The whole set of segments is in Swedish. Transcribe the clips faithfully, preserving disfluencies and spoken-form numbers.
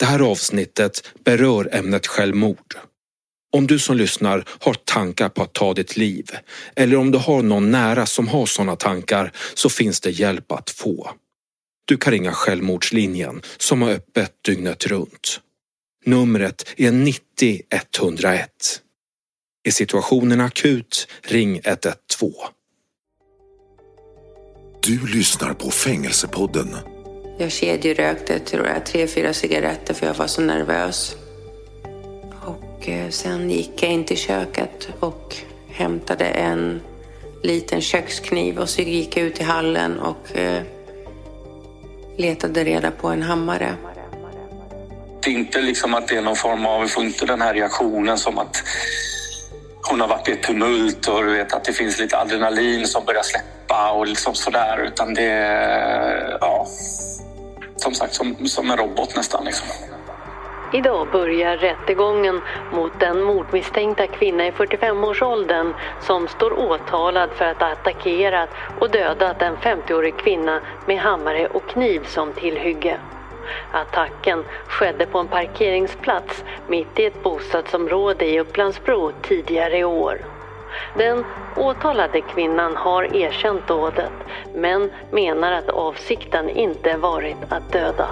Det här avsnittet berör ämnet självmord. Om du som lyssnar har tankar på att ta ditt liv eller om du har någon nära som har sådana tankar så finns det hjälp att få. Du kan ringa Självmordslinjen som har öppet dygnet runt. Numret är nittio etthundraett. Är situationen akut, ring ett ett två. Du lyssnar på Fängelsepodden. Jag kedjerökte tror jag tre, fyra cigaretter för jag var så nervös. Och sen gick jag in till köket och hämtade en liten kökskniv och så gick jag ut i hallen och eh, letade reda på en hammare. Det är inte liksom att det är någon form av, vi får inte den här reaktionen som att hon har varit i ett tumult och du vet att det finns lite adrenalin som börjar släppa och liksom sådär, utan det är, ja, som sagt som, som en robot nästan liksom. Idag börjar rättegången mot den mordmisstänkta kvinna i fyrtiofem-årsåldern som står åtalad för att ha attackerat och dödat en femtioårig kvinna med hammare och kniv som tillhygge. Attacken skedde på en parkeringsplats mitt i ett bostadsområde i Upplandsbro tidigare i år. Den åtalade kvinnan har erkänt dådet men menar att avsikten inte varit att döda.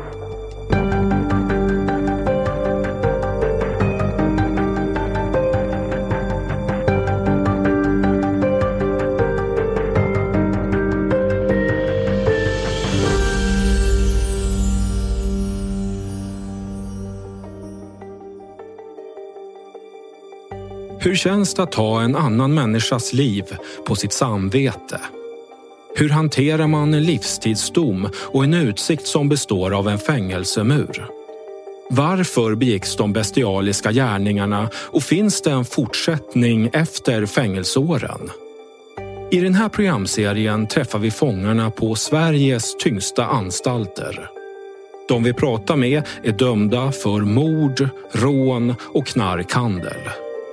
Hur känns det att ha en annan människas liv på sitt samvete? Hur hanterar man en livstidsdom och en utsikt som består av en fängelsemur? Varför begicks de bestialiska gärningarna och finns det en fortsättning efter fängelseåren? I den här programserien träffar vi fångarna på Sveriges tyngsta anstalter. De vi pratar med är dömda för mord, rån och knarkhandel.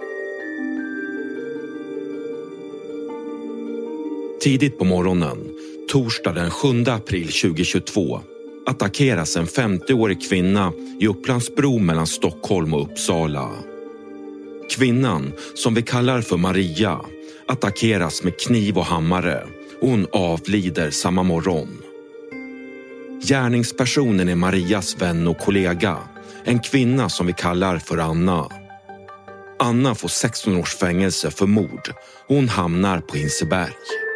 Tidigt på morgonen, torsdag den sjunde april tjugohundratjugotvå, attackeras en femtioårig kvinna i Upplandsbro mellan Stockholm och Uppsala. Kvinnan, som vi kallar för Maria, attackeras med kniv och hammare och hon avlider samma morgon. Gärningspersonen är Marias vän och kollega, en kvinna som vi kallar för Anna. Anna får sexton års fängelse för mord och hon hamnar på Hinseberg.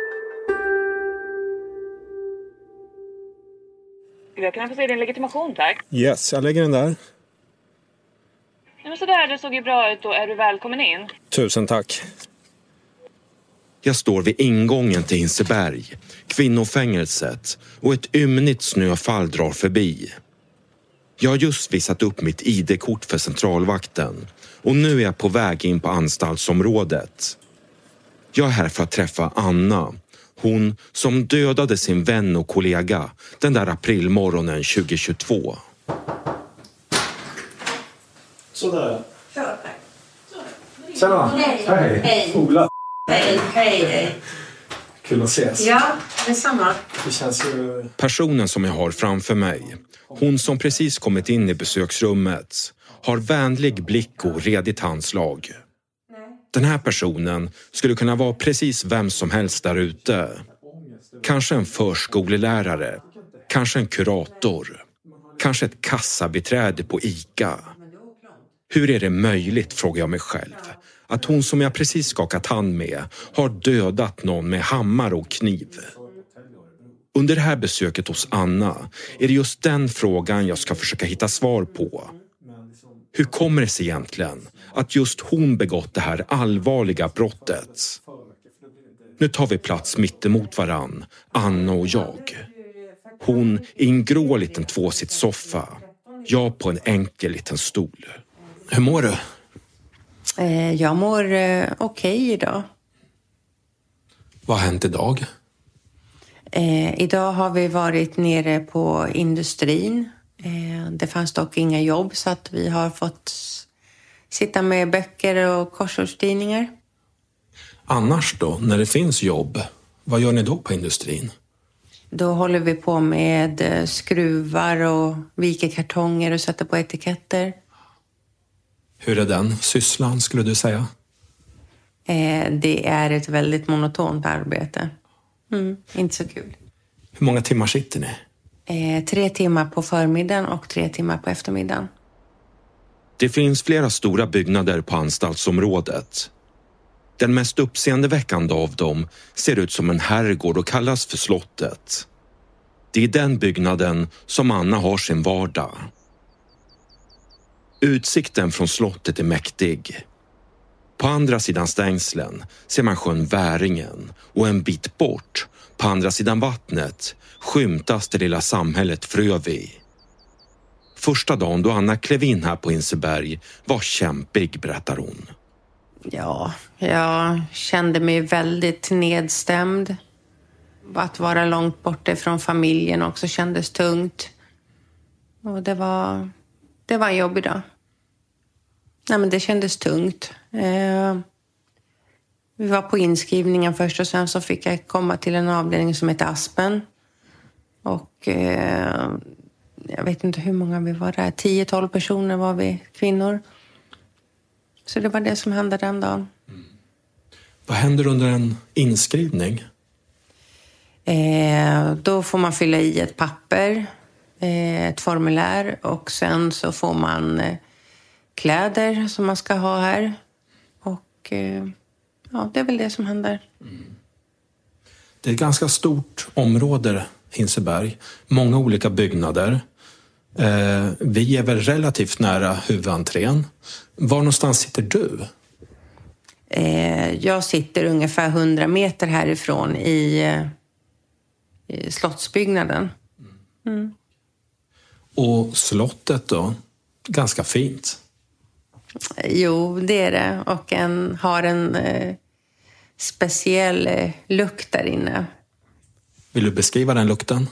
Jag kan få se din legitimation, tack. Yes, jag lägger den där. Nej, men sådär, det såg ju bra ut och är du välkommen in? Tusen tack. Jag står vid ingången till Hinseberg, kvinnofängelset, och ett ymnigt snöfall drar förbi. Jag har just visat upp mitt I D-kort för centralvakten och nu är jag på väg in på anstaltsområdet. Jag är här för att träffa Anna. Hon som dödade sin vän och kollega den där aprilmorgonen tjugohundratjugotvå. Sådär. Kör, tack. Tjena. Hej. Hej. Hej. Ola. Hej, hej, hej. Kul att ses. Ja, detsamma. Det känns ju... Personen som jag har framför mig, hon som precis kommit in i besöksrummet, har vänlig blick och redigt handslag. Den här personen skulle kunna vara precis vem som helst där ute. Kanske en förskolelärare, kanske en kurator, kanske ett kassabiträde på ICA. Hur är det möjligt, frågar jag mig själv, att hon som jag precis skakat hand med har dödat någon med hammare och kniv? Under det här besöket hos Anna är det just den frågan jag ska försöka hitta svar på. Hur kommer det sig egentligen att just hon begått det här allvarliga brottet? Nu tar vi plats mitt emot varann, Anna och jag. Hon i en grå liten tvåsitssoffa, jag på en enkel liten stol. Hur mår du? Eh, jag mår eh, okej idag. Vad har hänt idag? Eh, idag har vi varit nere på industrin. Eh, det fanns dock inga jobb så att vi har fått sitta med böcker och korsordstidningar. Annars då, när det finns jobb, vad gör ni då på industrin? Då håller vi på med skruvar och viker kartonger och sätter på etiketter. Hur är den sysslan, skulle du säga? Eh, det är ett väldigt monotont arbete. Mm, inte så kul. Hur många timmar sitter ni? Eh, tre timmar på förmiddagen och tre timmar på eftermiddagen. Det finns flera stora byggnader på anstaltsområdet. Den mest uppseendeväckande av dem ser ut som en herrgård och kallas för slottet. Det är den byggnaden som Anna har sin vardag. Utsikten från slottet är mäktig. På andra sidan stängslen ser man sjön Väringen och en bit bort, på andra sidan vattnet, skymtas det lilla samhället Frövi. Första dagen då Anna klev in här på Hinseberg var kämpig, berättar hon. Ja, jag kände mig väldigt nedstämd. Att vara långt borta från familjen också kändes tungt. Och det var, det var en jobbig dag. Nej, men det kändes tungt. Eh, vi var på inskrivningen först och sen så fick jag komma till en avdelning som heter Aspen. Och eh, jag vet inte hur många vi var där. tio tolv personer var vi, kvinnor. Så det var det som hände den dagen. Mm. Vad händer under en inskrivning? Eh, då får man fylla i ett papper, eh, ett formulär. Och sen så får man eh, kläder som man ska ha här. Och eh, ja, det är väl det som händer. Mm. Det är ett ganska stort område, Hinseberg. Många olika byggnader. Eh, vi är väl relativt nära huvudentrén. Var någonstans sitter du? Eh, jag sitter ungefär hundra meter härifrån i, eh, i slottsbyggnaden. Mm. Och slottet då? Ganska fint. Jo, det är det. Och en, har en eh, speciell eh, lukt där inne. Vill du beskriva den lukten?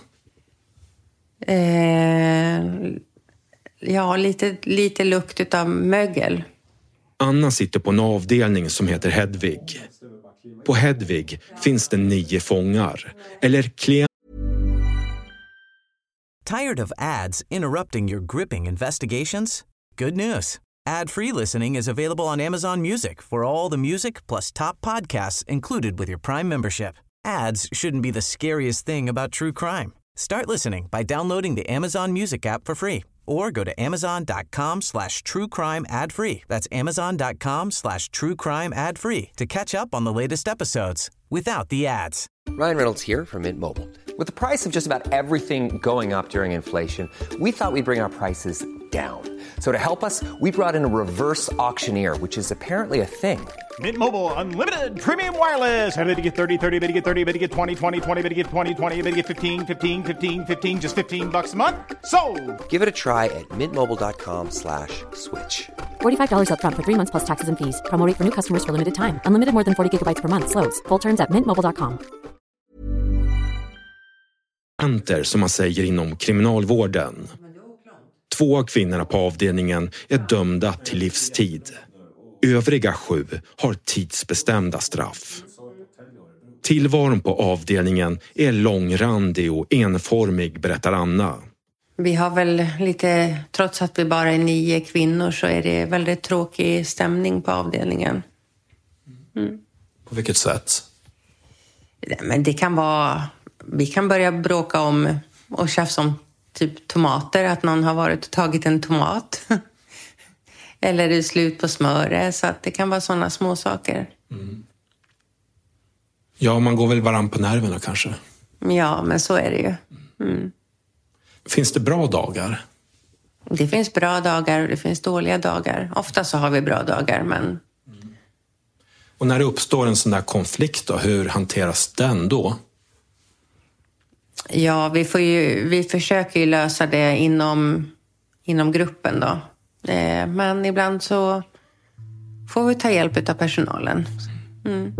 Eh, ja, lite, lite lukt av mögel. Anna sitter på en avdelning som heter Hedvig. På Hedvig finns det nio fångar, eller klienter. Tired of ads interrupting your gripping investigations? Good news. Ad-free listening is available on Amazon Music for all the music plus top podcasts included with your Prime membership. Ads shouldn't be the scariest thing about true crime. Start listening by downloading the Amazon Music app for free or go to amazon.com slash true crime ad free. That's amazon.com slash true crime ad free to catch up on the latest episodes without the ads. Ryan Reynolds here from Mint Mobile. With the price of just about everything going up during inflation, we thought we'd bring our prices down. So to help us, we brought in a reverse auctioneer, which is apparently a thing. Mint Mobile Unlimited Premium Wireless. How to get thirty, thirty, how to get thirty, how to get twenty, twenty, twenty, how to get twenty, twenty, how to get fifteen, fifteen, fifteen, fifteen, just fifteen bucks a month? Sold! Give it a try at mintmobile.com slash switch. forty-five dollars up front for three months plus taxes and fees. Promo rate for new customers for limited time. Unlimited more than forty gigabytes per month. Slows full terms at mint mobile dot com. Som man säger inom kriminalvården. Två av kvinnorna på avdelningen är dömda till livstid. Övriga sju har tidsbestämda straff. Tillvaron på avdelningen är långrandig och enformig, berättar Anna. Vi har väl lite, trots att vi bara är nio kvinnor så är det väldigt tråkig stämning på avdelningen. Mm. På vilket sätt? Men det kan vara, vi kan börja bråka om och tjafsa om typ tomater, att någon har varit och tagit en tomat. Eller det är slut på smöre, så att det kan vara sådana små saker. Mm. Ja, man går väl varann på nerverna kanske. Ja, men så är det ju. Mm. Finns det bra dagar? Det finns bra dagar och det finns dåliga dagar. Ofta så har vi bra dagar, men... Mm. Och när det uppstår en sån där konflikt då, hur hanteras den då? Ja, vi, får ju, vi försöker ju lösa det inom, inom gruppen då. Eh, men ibland så får vi ta hjälp av personalen. Mm.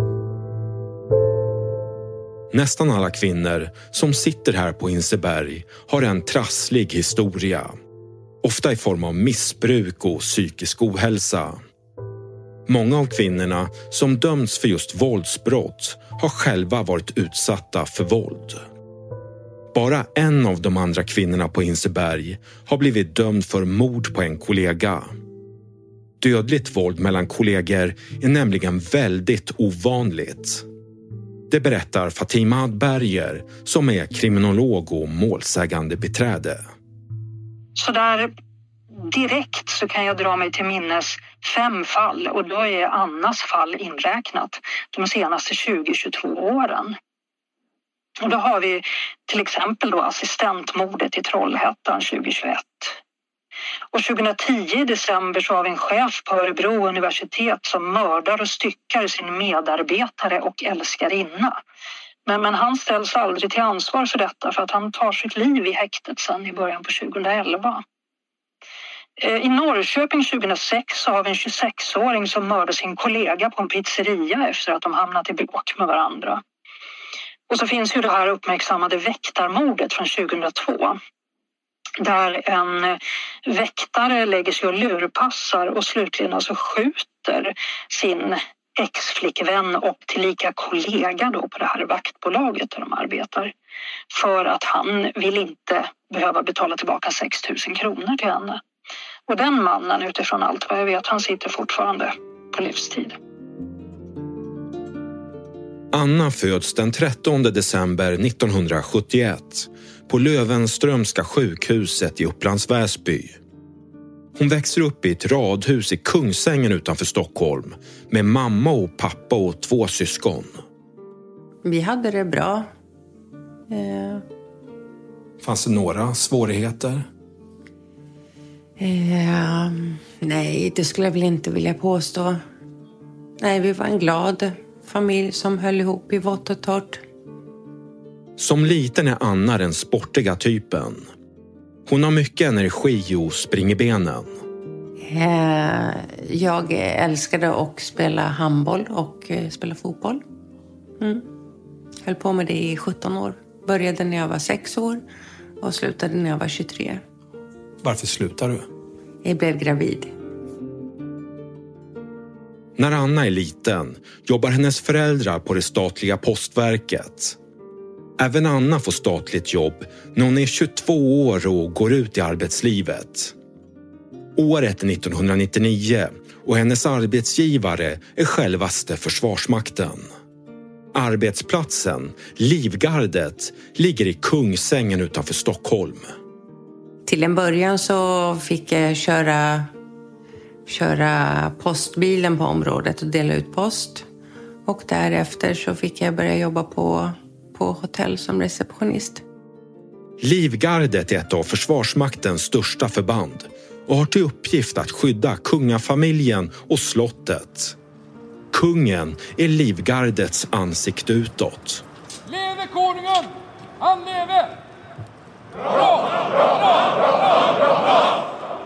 Nästan alla kvinnor som sitter här på Hinseberg har en trasslig historia. Ofta i form av missbruk och psykisk ohälsa. Många av kvinnorna som dömts för just våldsbrott har själva varit utsatta för våld. Bara en av de andra kvinnorna på Hinseberg har blivit dömd för mord på en kollega. Dödligt våld mellan kollegor är nämligen väldigt ovanligt. Det berättar Fatima Adberger som är kriminolog och målsägande beträde. Så där direkt så kan jag dra mig till minnes fem fall och då är Annas fall inräknat de senaste tjugo till tjugotvå åren. Och då har vi till exempel då assistentmordet i Trollhättan tjugohundratjugoett. Och tjugohundratio i december så har vi en chef på Örebro universitet som mördar och styckar sin medarbetare och älskarinna. Men, men han ställs aldrig till ansvar för detta för att han tar sitt liv i häktet sen i början på tjugohundraelva. I Norrköping tjugohundrasex så har vi en tjugosexåring som mördar sin kollega på en pizzeria efter att de hamnat i bråk med varandra. Och så finns ju det här uppmärksammade väktarmordet från tjugohundratvå. Där en väktare lägger sig och lurpassar och slutligen alltså skjuter sin ex-flickvän och tillika kollega då på det här vaktbolaget där de arbetar. För att han vill inte behöva betala tillbaka sex tusen kronor till henne. Och den mannen, utifrån allt vad jag vet, han sitter fortfarande på livstid. Anna föds den trettonde december nittonhundrasjuttioett på Löwenströmska sjukhuset i Upplands Väsby. Hon växer upp i ett radhus i Kungsängen utanför Stockholm med mamma och pappa och två syskon. Vi hade det bra. Eh... Fanns det några svårigheter? Eh, nej, det skulle jag väl inte vilja påstå. Nej, vi var en glad familj som höll ihop i vått och torrt. Som liten är Anna den sportiga typen. Hon har mycket energi och springer benen. Eh, jag älskade att spela handboll och eh, spela fotboll. Mm. Höll på med det i sjutton år. Började när jag var sex år och slutade när jag var tjugotre. Varför slutar du? Jag blev gravid. När Anna är liten jobbar hennes föräldrar på det statliga postverket. Även Anna får statligt jobb när hon är tjugotvå år och går ut i arbetslivet. Året är nittonhundranittionio och hennes arbetsgivare är självaste Försvarsmakten. Arbetsplatsen, Livgardet, ligger i Kungsängen utanför Stockholm. Till en början så fick jag köra, köra postbilen på området och dela ut post. Och därefter så fick jag börja jobba på, på hotell som receptionist. Livgardet är ett av Försvarsmaktens största förband och har till uppgift att skydda kungafamiljen och slottet. Kungen är Livgardets ansikte utåt. Leve konungen! Han leve! Bra! Bra! Bra! Bra! Bra! Bra!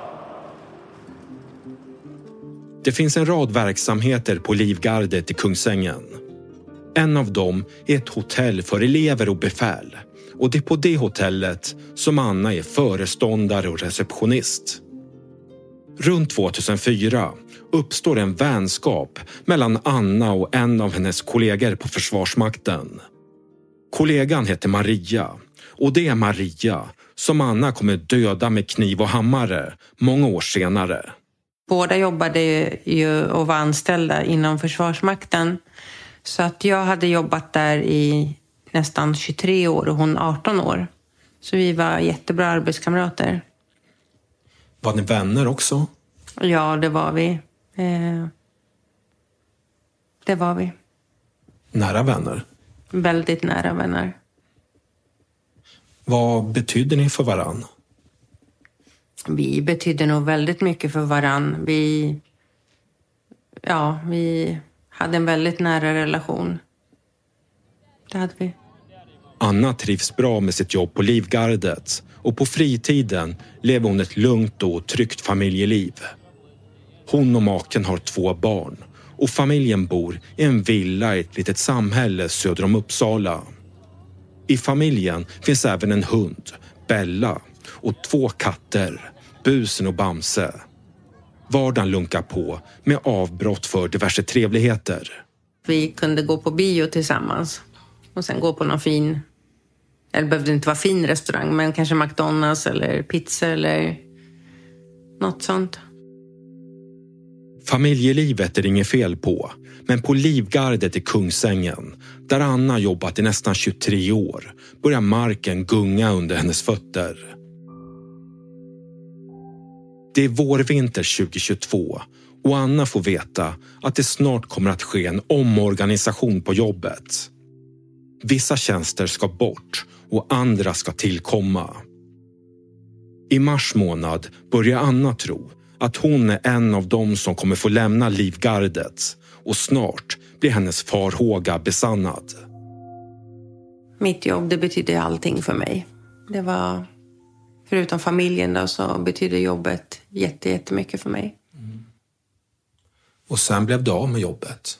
Det finns en rad verksamheter på Livgardet i Kungsängen. En av dem är ett hotell för elever och befäl. Och det är på det hotellet som Anna är föreståndare och receptionist. Runt tvåtusenfyra uppstår en vänskap mellan Anna och en av hennes kollegor på Försvarsmakten. Kollegan heter Maria och det är Maria som Anna kommer döda med kniv och hammare många år senare. Båda jobbade ju och var anställda inom Försvarsmakten. Så att jag hade jobbat där i nästan tjugotre år och hon arton år. Så vi var jättebra arbetskamrater. Var ni vänner också? Ja, det var vi. Eh, det var vi. Nära vänner? Väldigt nära vänner. Vad betydde ni för varann? Vi betydde nog väldigt mycket för varann. Vi, ja, vi hade en väldigt nära relation. Det hade vi. Anna trivs bra med sitt jobb på Livgardet och på fritiden lever hon ett lugnt och tryggt familjeliv. Hon och maken har två barn och familjen bor i en villa i ett litet samhälle söder om Uppsala. I familjen finns även en hund, Bella, och två katter, Busen och Bamse. Vardagen lunkar på med avbrott för diverse trevligheter. Vi kunde gå på bio tillsammans och sen gå på någon fin Eller behövde inte vara fin restaurang, men kanske McDonald's eller pizza eller något sånt. Familjelivet är det inget fel på, men på Livgardet i Kungsängen, där Anna jobbat i nästan tjugotre år, börjar marken gunga under hennes fötter. Det är vårvinter tjugohundratjugotvå och Anna får veta att det snart kommer att ske en omorganisation på jobbet. Vissa tjänster ska bort och andra ska tillkomma. I mars månad börjar Anna tro att hon är en av dem som kommer få lämna Livgardet och snart blir hennes farhåga besannad. Mitt jobb, det betyder allting för mig. Det var, förutom familjen då, så betyder jobbet jätte, jättemycket för mig. Mm. Och sen blev du av med jobbet.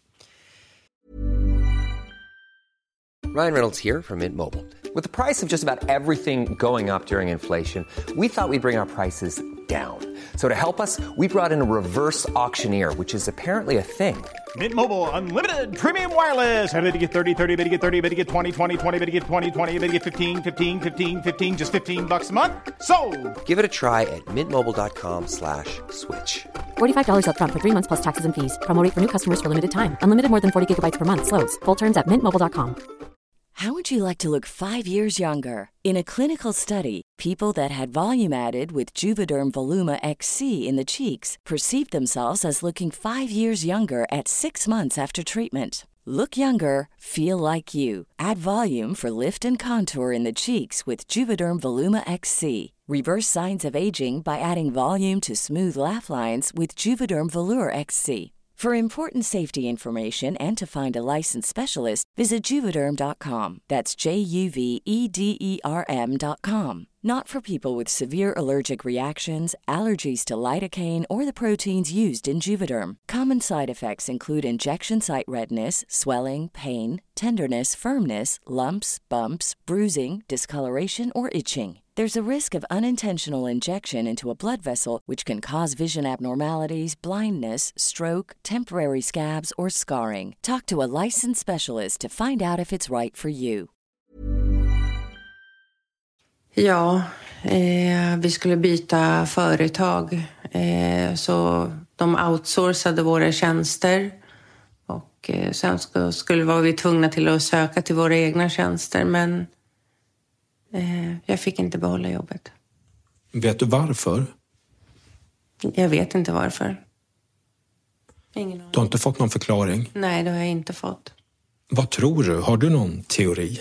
Ryan Reynolds here from Mint Mobile. With the price of just about everything going up during inflation, we thought we'd bring our prices down. So to help us, we brought in a reverse auctioneer, which is apparently a thing. Mint Mobile Unlimited Premium Wireless. How to get thirty, thirty, how to get thirty, how to get twenty, twenty, twenty, how to get twenty, twenty, how to get fifteen, fifteen, fifteen, fifteen, just fifteen bucks a month? Sold! Give it a try at mintmobile.com slash switch. forty-five dollars up front for three months plus taxes and fees. Promo rate for new customers for limited time. Unlimited more than forty gigabytes per month. Slows full terms at mint mobile dot com. How would you like to look five years younger? In a clinical study, people that had volume added with Juvederm Voluma X C in the cheeks perceived themselves as looking five years younger at six months after treatment. Look younger, feel like you. Add volume for lift and contour in the cheeks with Juvederm Voluma X C. Reverse signs of aging by adding volume to smooth laugh lines with Juvederm Volure X C. For important safety information and to find a licensed specialist, visit Juvederm dot com. That's J U V E D E R M dot com. Not for people with severe allergic reactions, allergies to lidocaine, or the proteins used in Juvederm. Common side effects include injection site redness, swelling, pain, tenderness, firmness, lumps, bumps, bruising, discoloration, or itching. There's a risk of unintentional injection into a blood vessel, which can cause vision abnormalities, blindness, stroke, temporary scabs, or scarring. Talk to a licensed specialist to find out if it's right for you. Ja, eh, vi skulle byta företag. Eh, så de outsourcade våra tjänster. Och eh, sen skulle, skulle var vi tvungna till att söka till våra egna tjänster. Men eh, jag fick inte behålla jobbet. Vet du varför? Jag vet inte varför. Ingen aning. Du har inte fått någon förklaring? Nej, det har jag inte fått. Vad tror du? Har du någon teori?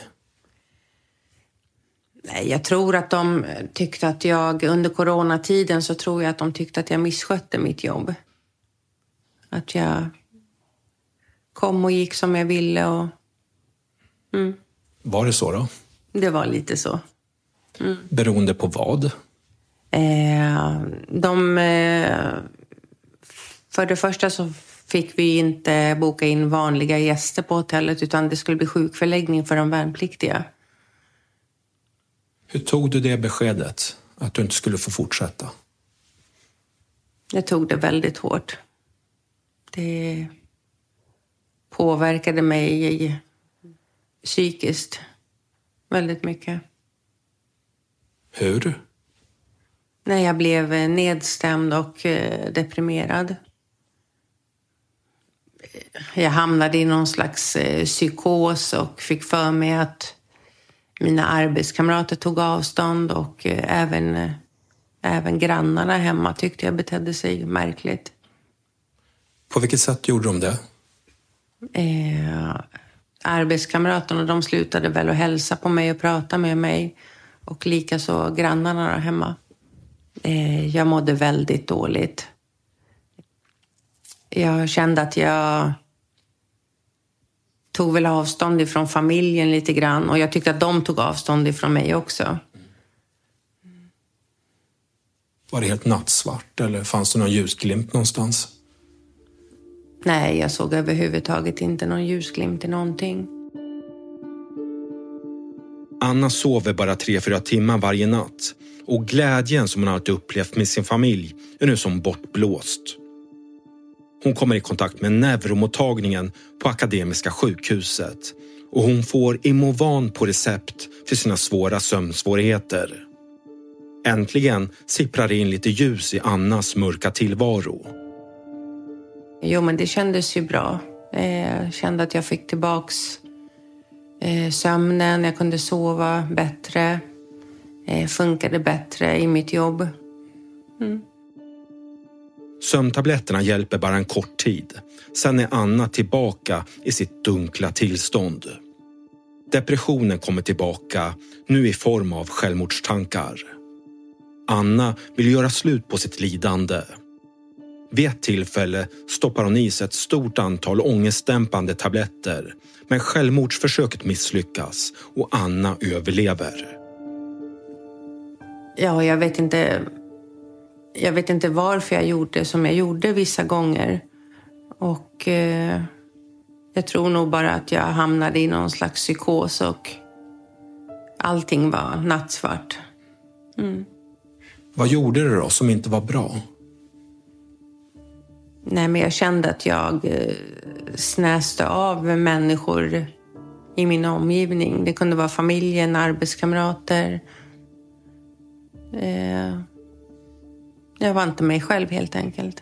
Nej, jag tror att de tyckte att jag under coronatiden så tror jag att de tyckte att jag misskötte mitt jobb. Att jag kom och gick som jag ville och... Mm. Var det så då? Det var lite så. Mm. Beroende på vad? Eh, de... Eh, för det första så fick vi inte boka in vanliga gäster på hotellet utan det skulle bli sjukförläggning för de värnpliktiga. Hur tog du det beskedet att du inte skulle få fortsätta? Jag tog det väldigt hårt. Det påverkade mig psykiskt väldigt mycket. Hur? När jag blev nedstämd och deprimerad. Jag hamnade i någon slags psykos och fick för mig att mina arbetskamrater tog avstånd och även, även grannarna hemma tyckte jag betedde sig märkligt. På vilket sätt gjorde de det? Eh, arbetskamraterna de slutade väl att hälsa på mig och prata med mig. Och likaså grannarna där hemma. Eh, jag mådde väldigt dåligt. Jag kände att jag tog väl avstånd ifrån familjen lite grann. Och jag tyckte att de tog avstånd ifrån mig också. Var det helt nattsvart eller fanns det någon ljusglimt någonstans? Nej, jag såg överhuvudtaget inte någon ljusglimt i någonting. Anna sover bara tre, fyra timmar varje natt. Och glädjen som hon alltid upplevt med sin familj är nu som bortblåst. Hon kommer i kontakt med neuromottagningen på Akademiska sjukhuset och hon får Imovan på recept för sina svåra sömnsvårigheter. Äntligen sipprar in lite ljus i Annas mörka tillvaro. Jo, men det kändes ju bra. Jag kände att jag fick tillbaks sömnen, jag kunde sova bättre, funkade bättre i mitt jobb. Mm. Sömntabletterna hjälper bara en kort tid. Sen är Anna tillbaka i sitt dunkla tillstånd. Depressionen kommer tillbaka, nu i form av självmordstankar. Anna vill göra slut på sitt lidande. Vid ett tillfälle stoppar hon i sig ett stort antal ångestdämpande tabletter, men självmordsförsöket misslyckas och Anna överlever. Ja, jag vet inte... Jag vet inte varför jag gjorde som jag gjorde vissa gånger. Och eh, jag tror nog bara att jag hamnade i någon slags psykos och allting var nattsvart. Mm. Vad gjorde du då som inte var bra? Nej, men jag kände att jag eh, snäste av människor i min omgivning. Det kunde vara familjen, arbetskamrater. Eh, jag var inte mig själv helt enkelt.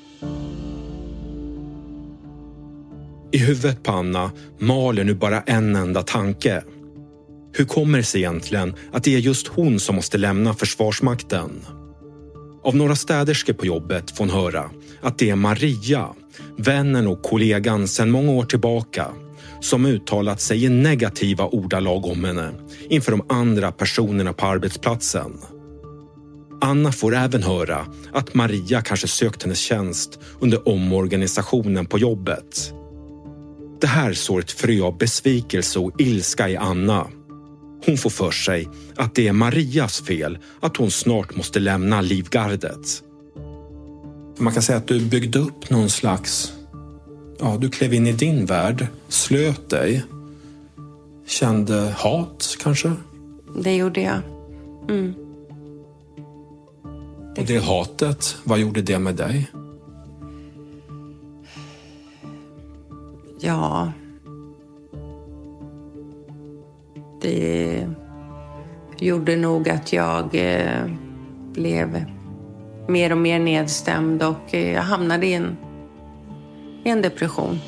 I huvudet på Anna maler nu bara en enda tanke. Hur kommer det sig egentligen att det är just hon som måste lämna Försvarsmakten? Av några städerskor på jobbet får hon höra att det är Maria, vännen och kollegan sedan många år tillbaka, som uttalat sig i negativa ordalag om henne inför de andra personerna på arbetsplatsen. Anna får även höra att Maria kanske sökt hennes tjänst under omorganisationen på jobbet. Det här sår ett frö av besvikelse och ilska i Anna. Hon får för sig att det är Marias fel att hon snart måste lämna livgardet. Man kan säga att du byggde upp någon slags... Ja, du klev in i din värld, slöt dig, kände hat kanske? Det gjorde jag. Mm. Och det hatet, vad gjorde det med dig? Ja... Det gjorde nog att jag eh, blev mer och mer nedstämd och eh, jag hamnade i en, i en depression.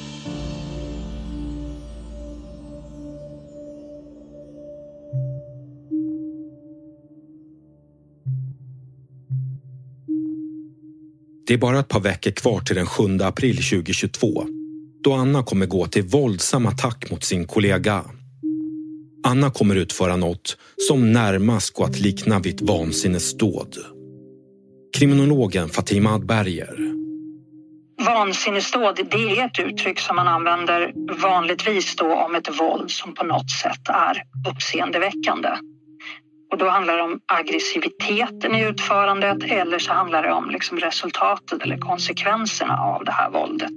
Det är bara ett par veckor kvar till den sjunde april tjugohundratjugotvå, då Anna kommer gå till våldsam attack mot sin kollega. Anna kommer utföra något som närmast går att likna vid ett vansinnesdåd. Kriminologen Fatima Adberger. Vansinnesdåd, det är ett uttryck som man använder vanligtvis då om ett våld som på något sätt är uppseendeväckande. Och då handlar det om aggressiviteten i utförandet eller så handlar det om liksom resultatet eller konsekvenserna av det här våldet.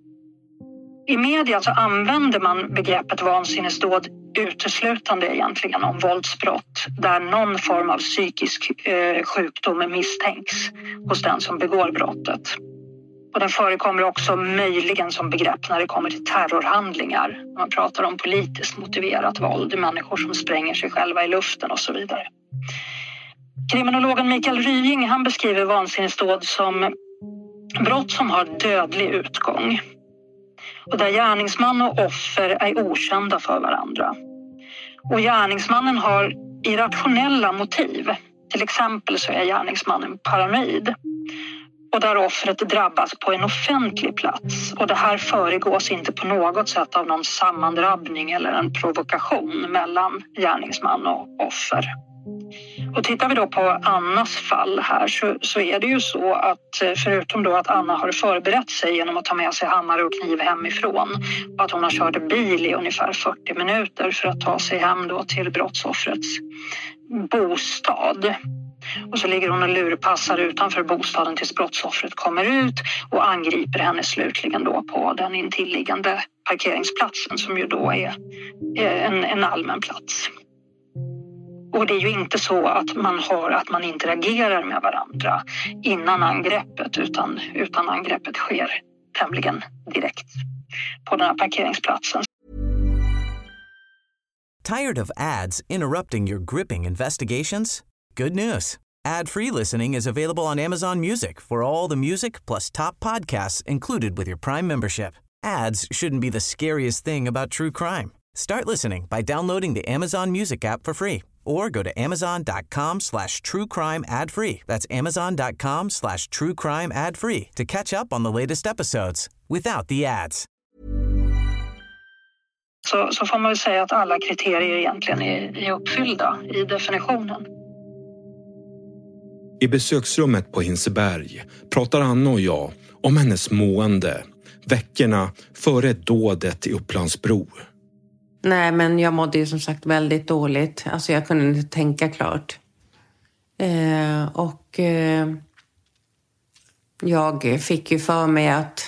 I media så använder man begreppet vansinnesdåd uteslutande egentligen om våldsbrott där någon form av psykisk eh, sjukdom misstänks hos den som begår brottet. Och den förekommer också möjligen som begrepp när det kommer till terrorhandlingar. Man pratar om politiskt motiverat våld, människor som spränger sig själva i luften och så vidare. Kriminologen Mikael Rying, han beskriver vansinnesdåd som brott som har dödlig utgång. Och där gärningsman och offer är okända för varandra. Och gärningsmannen har irrationella motiv. Till exempel så är gärningsmannen paranoid. Och där offret drabbas på en offentlig plats. Och det här föregås inte på något sätt av någon sammandrabbning eller en provokation mellan gärningsman och offer. Och tittar vi då på Annas fall här så, så är det ju så att förutom då att Anna har förberett sig genom att ta med sig hammare och kniv hemifrån och att hon har kört bil i ungefär fyrtio minuter för att ta sig hem då till brottsoffrets bostad. Och så ligger hon och lurpassar utanför bostaden tills brottsoffret kommer ut och angriper henne slutligen då på den intilliggande parkeringsplatsen som ju då är en, en allmän plats. Och det är ju inte så att man har att man interagerar med varandra innan angreppet utan, utan angreppet sker tämligen direkt på den här parkeringsplatsen. Tired of ads interrupting your gripping investigations? Good news. Ad-free listening is available on Amazon Music for all the music plus top podcasts included with your Prime membership. Ads shouldn't be the scariest thing about true crime. Start listening by downloading the Amazon Music app for free or go to amazon.com slash true crime ad free. That's amazon.com slash true crime ad free to catch up on the latest episodes without the ads. Så, så får man väl säga att alla kriterier egentligen är, är uppfyllda i definitionen. I besöksrummet på Hinseberg pratar Anna och jag om hennes mående veckorna före dådet i Upplandsbro. Nej, men jag mådde ju som sagt väldigt dåligt. Alltså jag kunde inte tänka klart. Eh, och eh, jag fick ju för mig att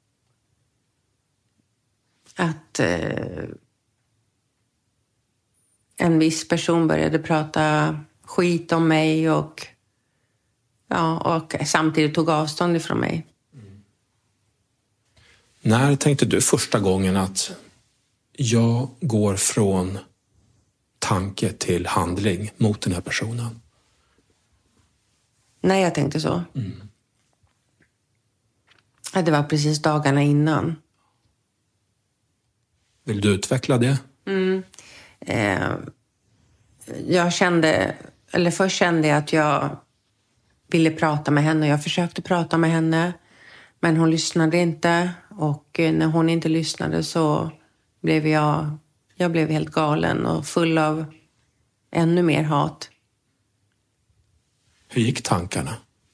att eh, en viss person började prata skit om mig och ja, och samtidigt tog avstånd ifrån mig. Mm. När tänkte du första gången att jag går från tanke till handling mot den här personen? Nej, jag tänkte så. Mm. Det var precis dagarna innan. Vill du utveckla det? Mm. Eh, jag kände, eller först kände jag att jag ville prata med henne. Jag försökte prata med henne, men hon lyssnade inte. Och när hon inte lyssnade så blev jag, jag blev helt galen och full av ännu mer hat. Hur gick tankarna?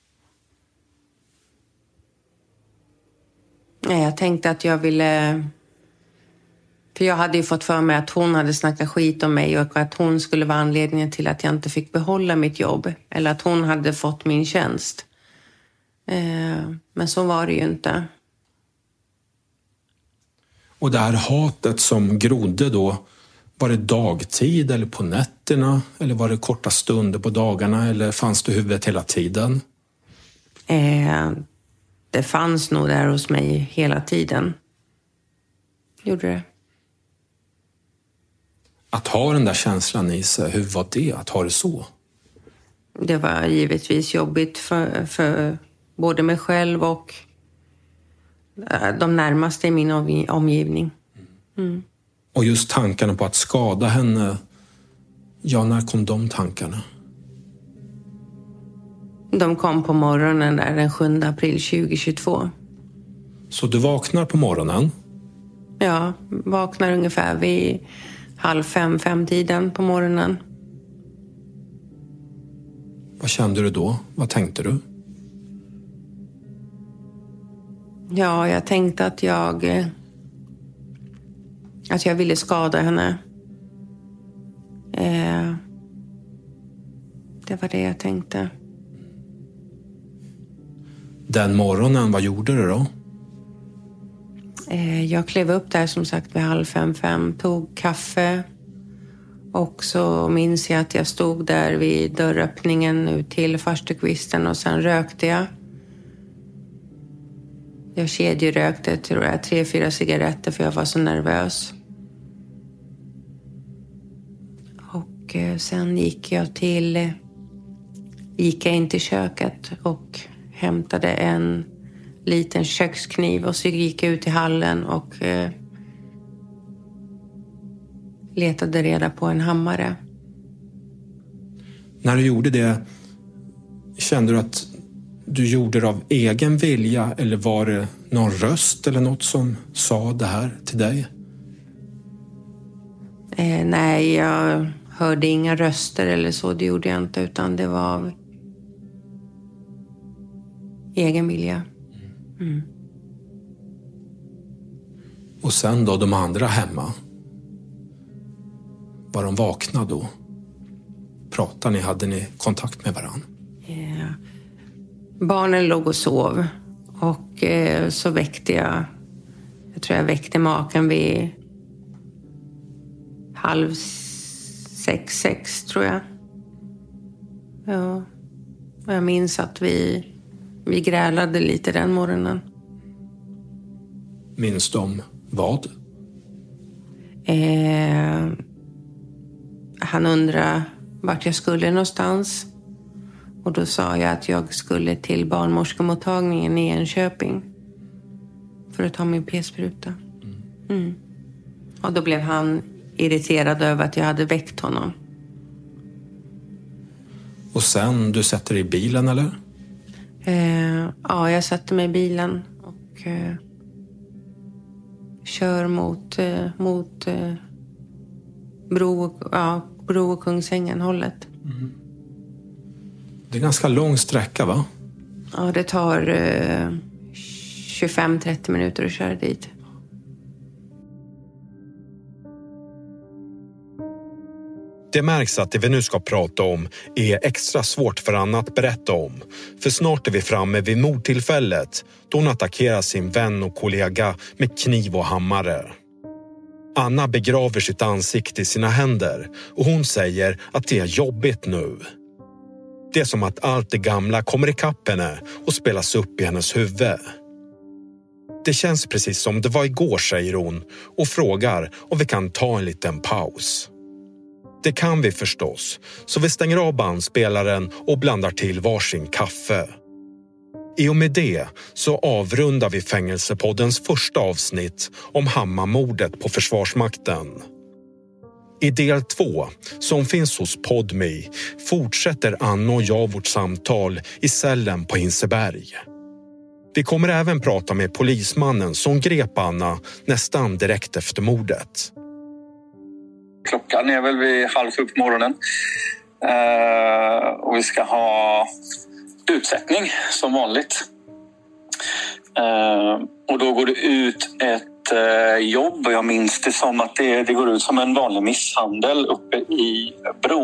Nej, jag tänkte att jag ville... För jag hade ju fått för mig att hon hade snackat skit om mig och att hon skulle vara anledningen till att jag inte fick behålla mitt jobb. Eller att hon hade fått min tjänst. Eh, men så var det ju inte. Och det här hatet som grodde då, var det dagtid eller på nätterna? Eller var det korta stunder på dagarna? Eller fanns det huvudet hela tiden? Eh, det fanns nog där hos mig hela tiden. Gjorde det. Att ha den där känslan i sig, hur var det att ha det så? Det var givetvis jobbigt för, för både mig själv och de närmaste i min omgivning. Mm. Och just tankarna på att skada henne, ja, när kom de tankarna? De kom på morgonen där den sjunde april tjugohundratjugotvå. Så du vaknar på morgonen? Ja, vaknar ungefär vid halv fem, fem tiden på morgonen. Vad kände du då? Vad tänkte du? Ja, jag tänkte att jag... Att jag ville skada henne. Eh, det var det jag tänkte. Den morgonen, vad gjorde du då? Eh, jag klev upp där som sagt vid halv fem, fem. Tog kaffe. Och så minns jag att jag stod där vid dörröppningen ut till farstukvisten och sen rökte jag. Jag kedjerökte, tror jag, tre, fyra cigaretter för jag var så nervös. Och eh, sen gick jag till... Gick jag in till köket och hämtade en liten kökskniv. Och så gick jag ut i hallen och eh, letade reda på en hammare. När du gjorde det, kände du att du gjorde det av egen vilja eller var det någon röst eller något som sa det här till dig? Eh, nej, jag hörde inga röster eller så, det gjorde jag inte, utan det var av egen vilja. Mm. Och sen då, de andra hemma? Var de vakna då? Pratade ni? Hade ni kontakt med varann? Yeah. Barnen låg och sov. Och eh, så väckte jag... Jag tror jag väckte maken vid halv sex, sex tror jag. Ja. Och jag minns att vi, vi grälade lite den morgonen. Minns de vad? Eh, han undrade vart jag skulle någonstans. Och då sa jag att jag skulle till barnmorskemottagningen i Enköping. För att ta min p-spruta. Mm. Och då blev han irriterad över att jag hade väckt honom. Och sen, du sätter dig i bilen eller? Eh, ja, jag satte mig i bilen och eh, kör mot, eh, mot eh, bro, ja, bro och Kungsängen hållet. Mm. Det är ganska lång sträcka, va? Ja, det tar eh, tjugofem till trettio minuter att köra dit. Det märks att det vi nu ska prata om är extra svårt för Anna att berätta om. För snart är vi framme vid mordtillfället då hon attackerar sin vän och kollega med kniv och hammare. Anna begraver sitt ansikte i sina händer och hon säger att det är jobbigt nu. Det är som att allt det gamla kommer ikapp henne och spelas upp i hennes huvud. Det känns precis som det var igår, säger hon och frågar om vi kan ta en liten paus. Det kan vi förstås, så vi stänger av bandspelaren och blandar till varsin kaffe. I och med det så avrundar vi Fängelsepoddens första avsnitt om Hammarmordet på Försvarsmakten. I del två, som finns hos Podme, fortsätter Anna och jag vårt samtal i cellen på Hinseberg. Vi kommer även prata med polismannen som grep Anna nästan direkt efter mordet. Klockan är väl vid halv sju på morgonen. Uh, och vi ska ha utsättning som vanligt. Uh, och då går det ut ett uh, jobb. Och jag minns det som att det, det går ut som en vanlig misshandel uppe i Bro.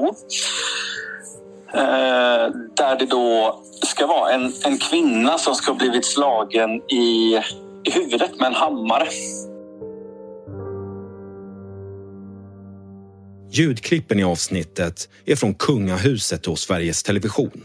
Uh, där det då ska vara en, en kvinna som ska ha blivit slagen i, i huvudet med en hammare. Ljudklippen i avsnittet är från Kungahuset hos Sveriges Television.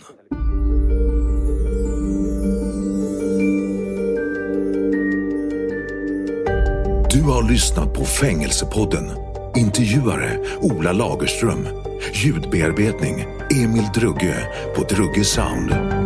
Du har lyssnat på Fängelsepodden. Intervjuare Ola Lagerström. Ljudbearbetning Emil Drugge på Drugge Sound.